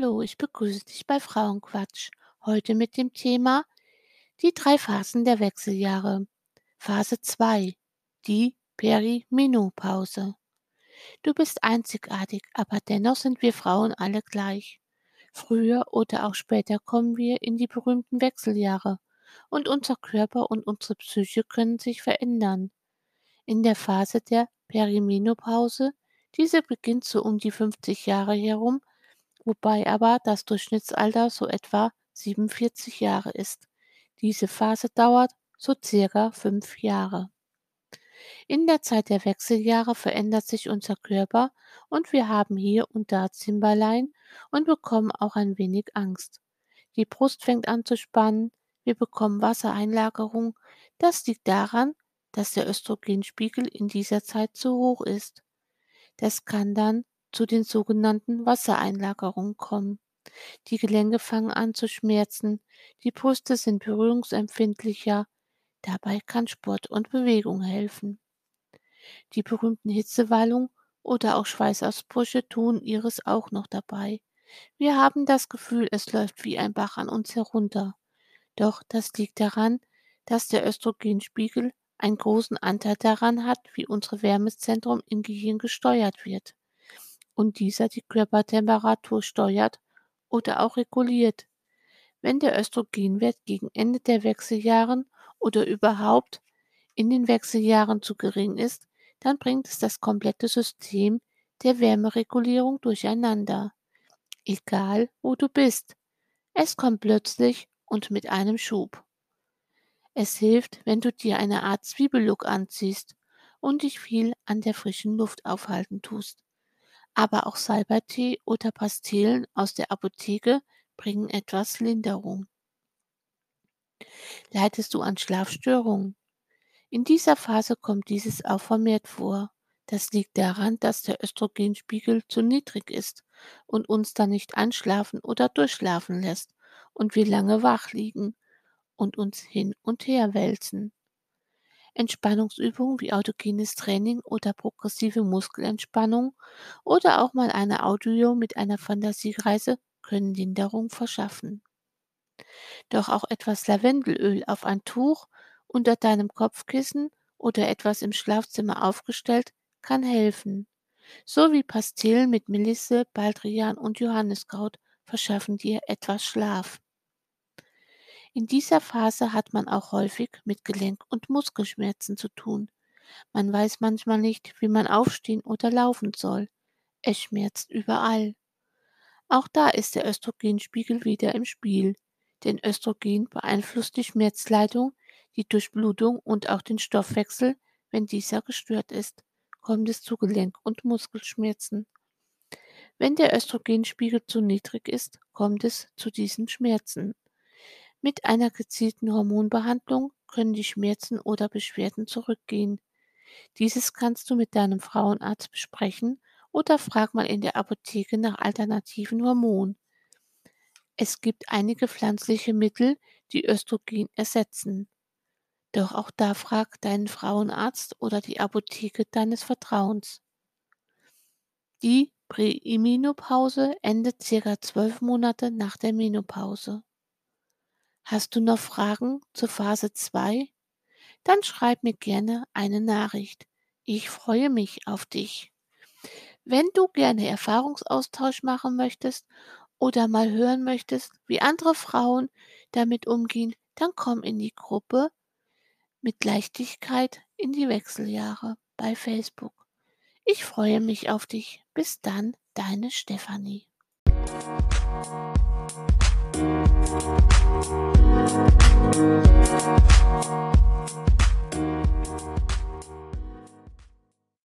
Hallo, ich begrüße dich bei Frauenquatsch. Heute mit dem Thema die 3 Phasen der Wechseljahre. Phase 2: die Perimenopause. Du bist einzigartig, aber dennoch sind wir Frauen alle gleich. Früher oder auch später kommen wir in die berühmten Wechseljahre und unser Körper und unsere Psyche können sich verändern. In der Phase der Perimenopause, diese beginnt so um die 50 Jahre herum, wobei aber das Durchschnittsalter so etwa 47 Jahre ist. Diese Phase dauert so circa 5 Jahre. In der Zeit der Wechseljahre verändert sich unser Körper und wir haben hier und da Zimperlein und bekommen auch ein wenig Angst. Die Brust fängt an zu spannen, wir bekommen Wassereinlagerung. Das liegt daran, dass der Östrogenspiegel in dieser Zeit zu hoch ist. Das kann dann zu den sogenannten Wassereinlagerungen kommen. Die Gelenke fangen an zu schmerzen, die Brüste sind berührungsempfindlicher. Dabei kann Sport und Bewegung helfen. Die berühmten Hitzewallungen oder auch Schweißausbrüche tun ihres auch noch dabei. Wir haben das Gefühl, es läuft wie ein Bach an uns herunter. Doch das liegt daran, dass der Östrogenspiegel einen großen Anteil daran hat, wie unser Wärmezentrum im Gehirn gesteuert wird und dieser die Körpertemperatur steuert oder auch reguliert. Wenn der Östrogenwert gegen Ende der Wechseljahren oder überhaupt in den Wechseljahren zu gering ist, dann bringt es das komplette System der Wärmeregulierung durcheinander. Egal, wo du bist. Es kommt plötzlich und mit einem Schub. Es hilft, wenn du dir eine Art Zwiebellook anziehst und dich viel an der frischen Luft aufhalten tust. Aber auch Salbeitee oder Pastillen aus der Apotheke bringen etwas Linderung. Leidest du an Schlafstörungen? In dieser Phase kommt dieses auch vermehrt vor. Das liegt daran, dass der Östrogenspiegel zu niedrig ist und uns dann nicht einschlafen oder durchschlafen lässt und wir lange wach liegen und uns hin und her wälzen. Entspannungsübungen wie autogenes Training oder progressive Muskelentspannung oder auch mal eine Audio mit einer Fantasiereise können Linderung verschaffen. Doch auch etwas Lavendelöl auf ein Tuch unter deinem Kopfkissen oder etwas im Schlafzimmer aufgestellt kann helfen. So wie Pastillen mit Melisse, Baldrian und Johanniskraut verschaffen dir etwas Schlaf. In dieser Phase hat man auch häufig mit Gelenk- und Muskelschmerzen zu tun. Man weiß manchmal nicht, wie man aufstehen oder laufen soll. Es schmerzt überall. Auch da ist der Östrogenspiegel wieder im Spiel. Denn Östrogen beeinflusst die Schmerzleitung, die Durchblutung und auch den Stoffwechsel. Wenn dieser gestört ist, kommt es zu Gelenk- und Muskelschmerzen. Wenn der Östrogenspiegel zu niedrig ist, kommt es zu diesen Schmerzen. Mit einer gezielten Hormonbehandlung können die Schmerzen oder Beschwerden zurückgehen. Dieses kannst du mit deinem Frauenarzt besprechen oder frag mal in der Apotheke nach alternativen Hormonen. Es gibt einige pflanzliche Mittel, die Östrogen ersetzen. Doch auch da frag deinen Frauenarzt oder die Apotheke deines Vertrauens. Die Prämenopause endet ca. 12 Monate nach der Menopause. Hast du noch Fragen zur Phase 2? Dann schreib mir gerne eine Nachricht. Ich freue mich auf dich. Wenn du gerne Erfahrungsaustausch machen möchtest oder mal hören möchtest, wie andere Frauen damit umgehen, dann komm in die Gruppe mit Leichtigkeit in die Wechseljahre bei Facebook. Ich freue mich auf dich. Bis dann, deine Stefanie.